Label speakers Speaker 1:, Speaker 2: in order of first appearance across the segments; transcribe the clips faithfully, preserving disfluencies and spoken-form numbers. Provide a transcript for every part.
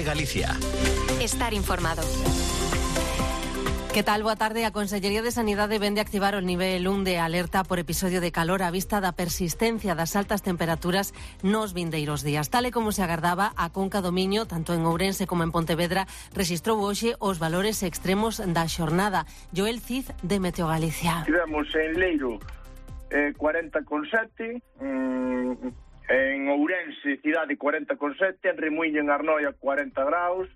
Speaker 1: Galicia.
Speaker 2: Estar informado.
Speaker 3: Que tal? Boa tarde. A Consellería de Sanidade vende activar o nivel un de alerta por episodio de calor á vista da persistencia das altas temperaturas nos vindeiros días. Tal e como se agardaba, a Conca do Miño, tanto en Ourense como en Pontevedra, rexistrou hoxe os valores extremos da xornada. Joel Cid, de Meteo Galicia.
Speaker 4: Tivemos en Leiro eh, cuarenta coma sete, mmm, en Ourense, cidade cuarenta coma sete, en Remuíño, en Arnoia, cuarenta graus,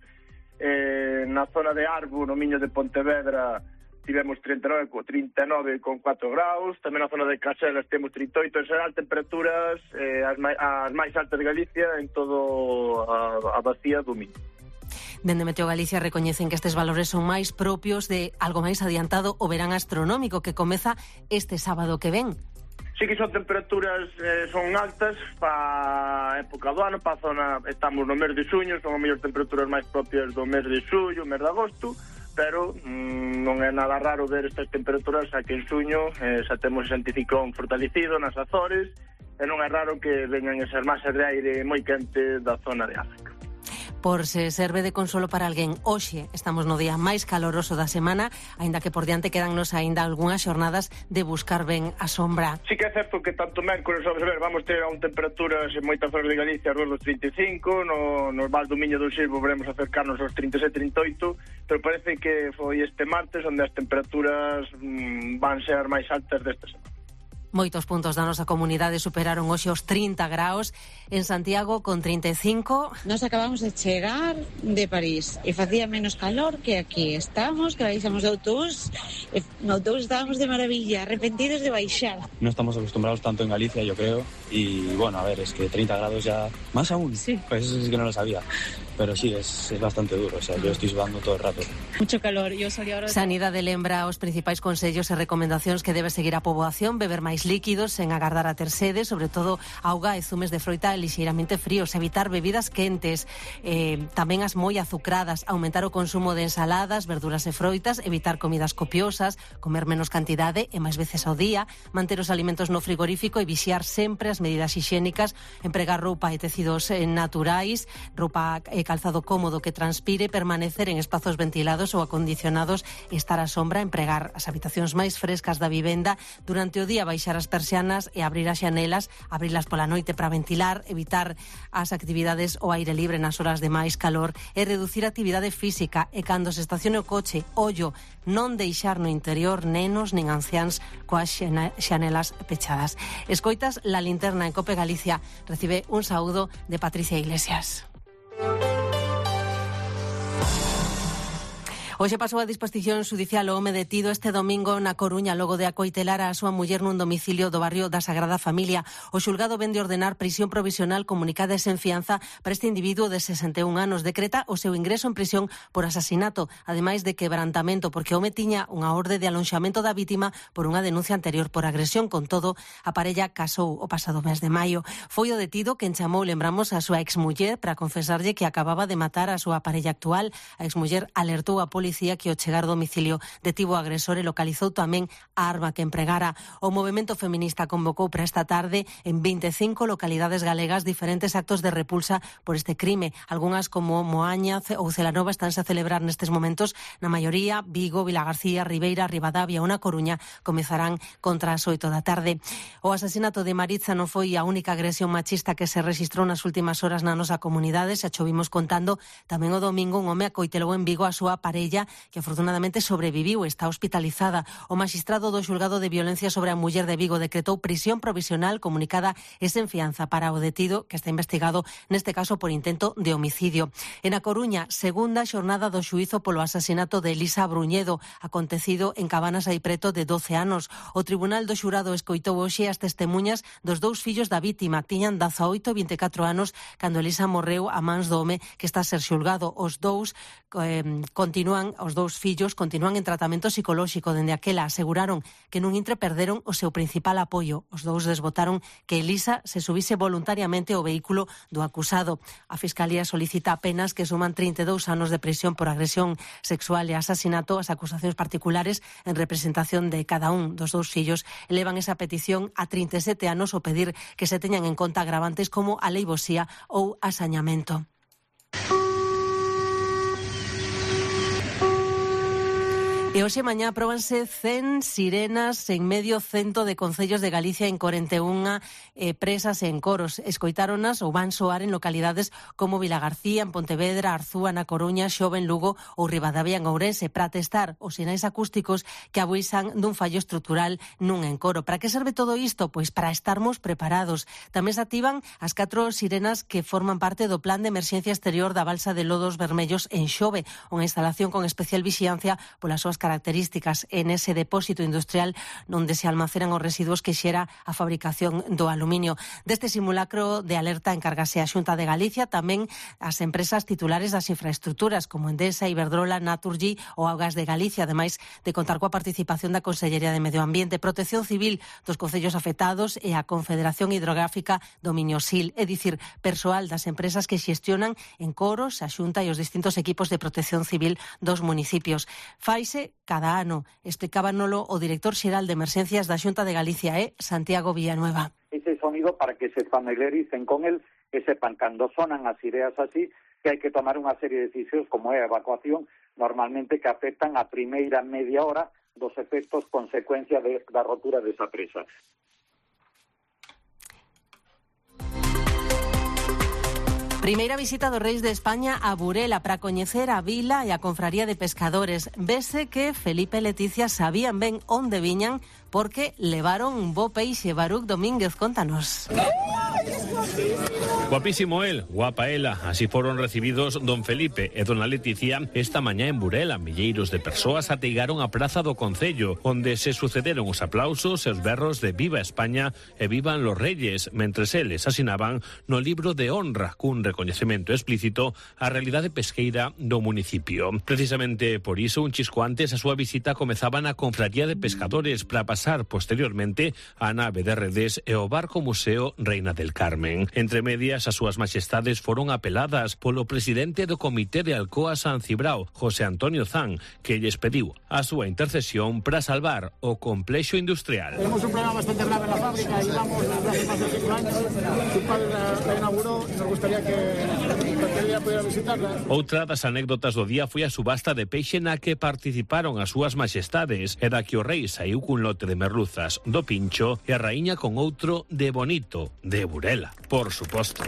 Speaker 4: Eh, na zona de Arbo, no Miño de Pontevedra, tivemos trinta e nove coma cuatro graus, tamén na zona de Caselas temos trinta e oito, en xeral temperaturas eh, as, mai, as máis altas de Galicia en todo a, a vacía do Miño.
Speaker 3: Dende Meteo Galicia recoñecen que estes valores son máis propios de algo máis adiantado o verán astronómico que comeza este sábado que ven.
Speaker 4: Sí que son temperaturas, eh, son altas para a época do ano, para a zona, estamos no mes de xuño, son as mellores temperaturas máis propias do mes de xullo, mes de agosto, pero mm, non é nada raro ver estas temperaturas aquí en xuño, eh, xa temos ese anticiclón fortalecido nas Azores, e non é raro que veñan esas masas de aire moi quente da zona de África.
Speaker 3: Por se serve de consolo para alguén, hoxe estamos no día máis caloroso da semana, aínda que por diante quedannos aínda algunhas xornadas de buscar ben a sombra.
Speaker 4: Sí que é certo que tanto mércores, vamos a ver, vamos ter aún temperaturas en moitas zonas de Galicia arredor dos trinta e cinco, no, no Val do Miño do Xirbo veremos acercarnos aos trinta e sete, trinta e oito, pero parece que foi este martes onde as temperaturas mmm, van ser máis altas desta semana.
Speaker 3: Moitos puntos da nosa comunidade superaron hoxe os trinta graus. En Santiago, con trinta e cinco.
Speaker 5: Nos acabamos de chegar de París e facía menos calor que aquí. Estamos, que baixamos de autobús, e no autobús estábamos de maravilla, arrepentidos de baixar.
Speaker 6: No estamos acostumbrados tanto en Galicia, yo creo, y bueno, a ver, es que treinta grados ya, más aún,
Speaker 5: sí.
Speaker 6: Pues eso sí que no lo sabía, pero sí, es, es bastante duro, o sea, yo estoy sudando todo el rato.
Speaker 5: Mucho calor, yo salí ahora...
Speaker 3: Sanidade lembra os principais consellos e recomendacións que debe seguir a poboación, beber máis líquidos, sen agardar a ter sede, sobre todo auga e zumes de froita lixeiramente fríos, evitar bebidas quentes, eh, tamén as moi azucradas, aumentar o consumo de ensaladas, verduras e froitas, evitar comidas copiosas, comer menos cantidade e máis veces ao día, manter os alimentos no frigorífico e vixiar sempre as medidas hixiénicas, empregar roupa e tecidos naturais, roupa e calzado cómodo que transpire, permanecer en espazos ventilados ou acondicionados, estar á sombra, empregar as habitacións máis frescas da vivenda, durante o día baixar as persianas e abrir as xanelas, abrilas pola noite para ventilar, evitar as actividades ao aire libre nas horas de máis calor e reducir a actividade física, e cando se estacione o coche, ollo, non deixar no interior nenos nin anciáns coas xanelas pechadas. Escoitas La Linterna en Cope Galicia. Recibe un saúdo de Patricia Iglesias. Hoxe pasou a disposición xudicial o home detido este domingo na Coruña logo de acoitelar a súa muller nun domicilio do barrio da Sagrada Familia. O xulgado vende ordenar prisión provisional comunicada e sen fianza para este individuo de sesenta e un anos. Decreta o seu ingreso en prisión por asasinato, ademais de quebrantamento, porque o home tiña unha orde de alonxamento da vítima por unha denuncia anterior por agresión. Con todo, a parella casou o pasado mes de maio. Foi o detido quen chamou, lembramos, a súa exmuller para confesarlle que acababa de matar a súa parella actual. A exmuller alertou a policía que ao chegar ao domicilio detivo o agresor e localizou tamén a arma que empregara. O movemento feminista convocou para esta tarde en vinte e cinco localidades galegas diferentes actos de repulsa por este crime. Algunhas como Moaña ou Celanova estánse a celebrar nestes momentos. Na maioría, Vigo, Vilagarcía, Ribeira, Ribadavia ou na Coruña comezarán contra as oito da tarde. O asasinato de Maritza non foi a única agresión machista que se registrou nas últimas horas na nosa comunidade. Xa chovimos contando tamén o domingo un home acoitelou en Vigo a súa parella, que afortunadamente sobreviviu e está hospitalizada. O magistrado do xulgado de violencia sobre a muller de Vigo decretou prisión provisional comunicada e sen fianza para o detido, que está investigado neste caso por intento de homicidio. En A Coruña, segunda xornada do xuízo polo asasinato de Elisa Bruñedo, acontecido en Cabanas hai preto de doce anos. O Tribunal do Xurado escoitou hoxe as testemuñas dos dous fillos da vítima. Tiñan dezaoito e vinte e catro anos cando Elisa morreu a mans do home que está a ser xulgado. Os dous eh, continúan os dous fillos continúan en tratamento psicolóxico. Dende aquela aseguraron que nun intre perderon o seu principal apoio. Os dous desbotaron que Elisa se subise voluntariamente ao vehículo do acusado. A Fiscalía solicita penas que suman trinta e dous anos de prisión por agresión sexual e asasinato. As acusacións particulares en representación de cada un dos dous fillos elevan esa petición a trinta e sete anos ao pedir que se teñan en conta agravantes como aleivosía ou asañamento. E hoxe mañá apróbanse cen sirenas en medio cento de concellos de Galicia en corenta e unha eh, presas en coros. Escoitáronas ou van soar en localidades como Vilagarcía, en Pontevedra, Arzúa, na Coruña, Xove, en Lugo ou Ribadavia, en Ourense, para testar os sinais acústicos que avisan dun fallo estrutural nun encoro. Para que serve todo isto? Pois para estarmos preparados. Tamén se activan as catro sirenas que forman parte do Plan de Emerxencia Exterior da Balsa de Lodos Vermellos en Xove, unha instalación con especial vixiancia polas súas características en ese depósito industrial onde se almacenan os residuos que xera a fabricación do aluminio. Deste simulacro de alerta encárgase a Xunta de Galicia, tamén as empresas titulares das infraestructuras como Endesa, Iberdrola, Naturgy ou Augas de Galicia, ademais de contar coa participación da Consellería de Medio Ambiente, Protección Civil dos concellos afectados e a Confederación Hidrográfica do Miñosil, é dicir, persoal das empresas que xestionan en coros a Xunta e os distintos equipos de protección civil dos municipios. Faise cada ano, explicábanolo o director xeral de Emerxencias da Xunta de Galicia, é Santiago Villanueva.
Speaker 1: Ese sonido para que se familiaricen con el e sepan cando sonan as ideas así que hai que tomar unha serie de decisións como é a evacuación, normalmente que afectan a primeira media hora dos efectos consecuencia de, da rotura desa presa.
Speaker 3: Primeira visita dos Reis de España a Burela para coñecer a vila e a confraría de pescadores. Vese que Felipe e Leticia sabían ben onde viñan porque levaron un bo peixe. Baruch Domínguez, contanos.
Speaker 7: Guapísimo él, guapa ela. Así foron recibidos don Felipe e dona Leticia esta mañá en Burela. Milleiros de persoas ateigaron a praza do Concello, onde se sucederon os aplausos e os berros de Viva España e Vivan los Reyes, mentres eles asinaban no libro de honra cun recoñecemento explícito á realidade pesqueira do municipio. Precisamente por iso, un chisco antes, a súa visita comezaba na confraría de pescadores para pasar posteriormente á nave de redes e ao barco museo Reina del Carmen. Entre medias, as súas majestades foron apeladas polo presidente do Comité de Alcoa San Cibrao, José Antonio Zan, que lles pediu a súa intercesión para salvar o complexo industrial.
Speaker 8: Tenemos un problema bastante grave en la fábrica y vamos desde hace más de cinco años. Su padre la, la inauguró y nos gustaría que cualquier día pudiera visitarla.
Speaker 7: Outra das anécdotas do día foi a subasta de peixe na que participaron as súas majestades e da que o rei saiu cun lote de merluzas do Pincho e a raíña con outro de Bonito, de Burela, por suposto.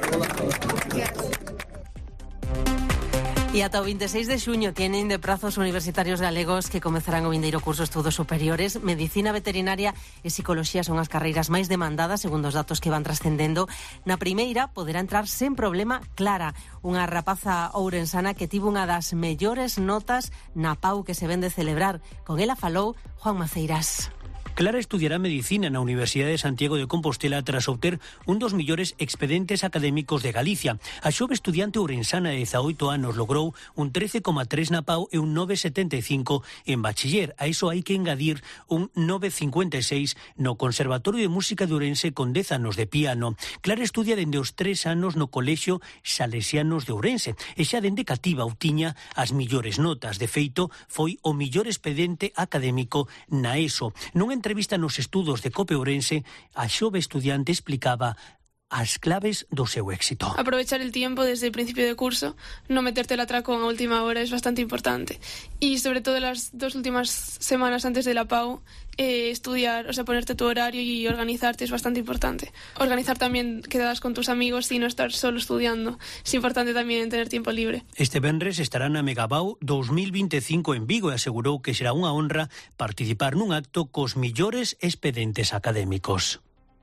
Speaker 3: E ata o veintiséis de xuño tienen de prazo os universitarios galegos que comezarán o vindeiro curso de estudos superiores. Medicina veterinaria e psicoloxía son as carreiras máis demandadas, segundo os datos que van trascendendo. Na primeira poderá entrar sen problema Clara, unha rapaza ourensana que tivo unha das mellores notas na P A U que se ven de celebrar. Con ela falou Juan Maceiras.
Speaker 9: Clara estudiará Medicina na Universidade de Santiago de Compostela tras obter un dos millores expedientes académicos de Galicia. A xove estudiante ourensana de dezaoito anos logrou un trece coma tres na P A U e un nove coma setenta e cinco en bachiller. A iso hai que engadir un nove coma cincuenta e seis no Conservatorio de Música de Ourense con dez anos de piano. Clara estudia dende os tres anos no Colexio Salesianos de Ourense e xa dende cativa obtiña as millores notas. De feito, foi o millor expediente académico na ESO. Non entrevista nos estudos de COPE Ourense, a xove estudiante explicaba as claves do seu éxito.
Speaker 10: Aprovechar el tiempo desde el principio de curso, no meterte el atracón a última hora es bastante importante. Y sobre todo las dos últimas semanas antes de la P A U, eh, estudiar, o sea, ponerte tu horario y organizarte es bastante importante. Organizar también quedadas con tus amigos y no estar solo estudiando. Es importante también tener tiempo libre.
Speaker 9: Este venres estará na Megabau dos mil veinticinco en Vigo e asegurou que será unha honra participar nun acto cos millores expedientes académicos.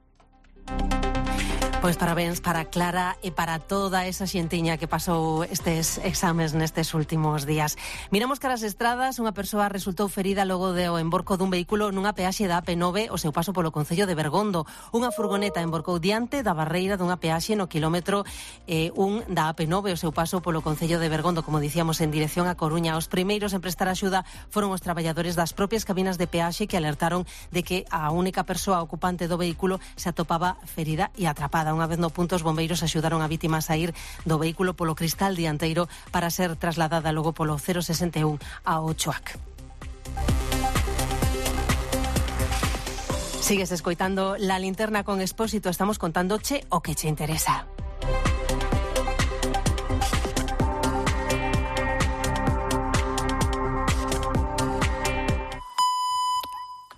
Speaker 3: Pois parabéns para Clara e para toda esa xentiña que pasou estes exames nestes últimos días. Miramos caras estradas, unha persoa resultou ferida logo do emborco dun vehículo nunha peaxe da A P nove o seu paso polo concello de Bergondo. Unha furgoneta emborcou diante da barreira dunha peaxe no quilómetro eh, un da A P nove o seu paso polo concello de Bergondo, como dicíamos, en dirección a Coruña. Os primeiros en prestar axuda foron os traballadores das propias cabinas de peaxe que alertaron de que a única persoa ocupante do vehículo se atopaba ferida e atrapada. Unha vez no punto, os bombeiros axudaron a vítima a sair do vehículo polo cristal dianteiro para ser trasladada logo polo cero sesenta e un a Ochoac. Sigues escoitando La Linterna con Expósito. Estamos contándoche o que che interesa.